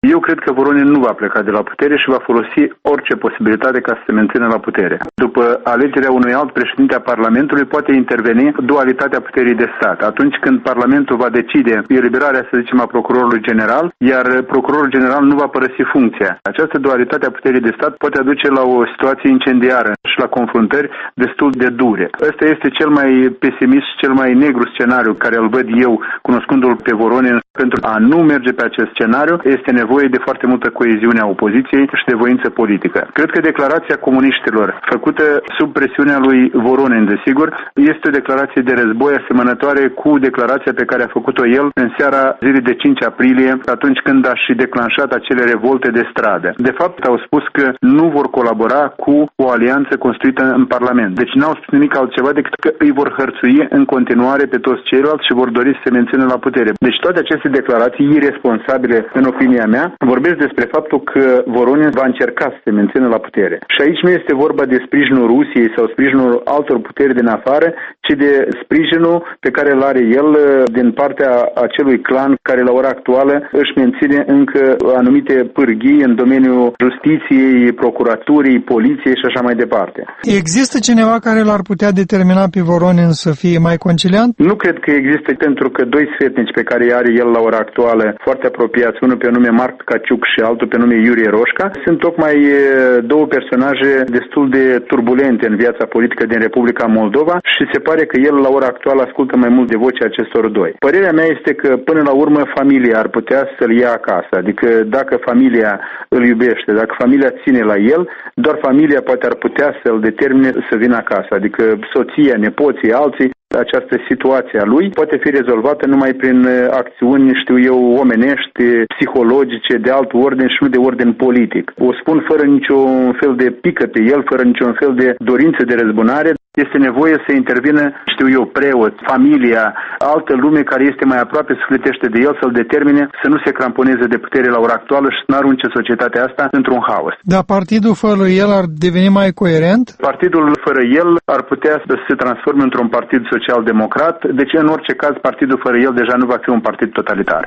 Eu cred că Voronin nu va pleca de la putere și va folosi orice posibilitate ca să se mențină la putere. După alegerea unui alt președinte a Parlamentului poate interveni dualitatea puterii de stat. Atunci când Parlamentul va decide eliberarea, să zicem, a procurorului general, iar procurorul general nu va părăsi funcția. Această dualitate a puterii de stat poate aduce la o situație incendiară și la confruntări destul de dure. Ăsta este cel mai pesimist și cel mai negru scenariu care îl văd eu, cunoscându-l pe Voronin. Pentru a nu merge pe acest scenariu, este nevoie de foarte multă coeziune a opoziției și de voință politică. Cred că declarația comuniștilor, făcută sub presiunea lui Voronin, desigur, este o declarație de război asemănătoare cu declarația pe care a făcut-o el în seara zilei de 5 aprilie, atunci când a și declanșat acele revolte de stradă. De fapt, au spus că nu vor colabora cu o alianță construită în Parlament. Deci n-au spus nimic altceva decât că îi vor hărțui în continuare pe toți ceilalți și vor dori să se mențină la putere. Deci toate aceste declarații irresponsabile, în opinia mea, vorbesc despre faptul că Voronin va încerca să se mențină la putere. Și aici nu este vorba de sprijinul Rusiei sau sprijinul altor puteri din afară, ci de sprijinul pe care îl are el din partea acelui clan care la ora actuală își menține încă anumite pârghii în domeniul justiției, procuraturii, poliției și așa mai departe. Există cineva care l-ar putea determina pe Voronin să fie mai conciliant? Nu cred că există, pentru că doi sfetnici pe care îi are el la ora actuală, foarte apropiați, unul pe nume Marc Caciuc și altul pe nume Iurie Roșca, sunt tocmai două personaje destul de turbulente în viața politică din Republica Moldova și se pare că el la ora actuală ascultă mai mult de vocea acestor doi. Părerea mea este că până la urmă familia ar putea să-l ia acasă, adică dacă familia îl iubește, dacă familia ține la el, doar familia poate ar putea să-l determine să vină acasă, adică soția, nepoții, alții. Această situație a lui poate fi rezolvată numai prin acțiuni, știu eu, omenești, psihologice, de alt ordin și nu de ordin politic. O spun fără niciun fel de pică pe el, fără niciun fel de dorință de răzbunare. Este nevoie să intervină, știu eu, preot, familia, altă lume care este mai aproape sufletește de el, să-l determine să nu se cramponeze de putere la ora actuală și să nu arunce societatea asta într-un haos. Dar partidul fără el ar deveni mai coerent? Partidul fără el ar putea să se transforme într-un partid social-democrat, deci în orice caz partidul fără el deja nu va fi un partid totalitar.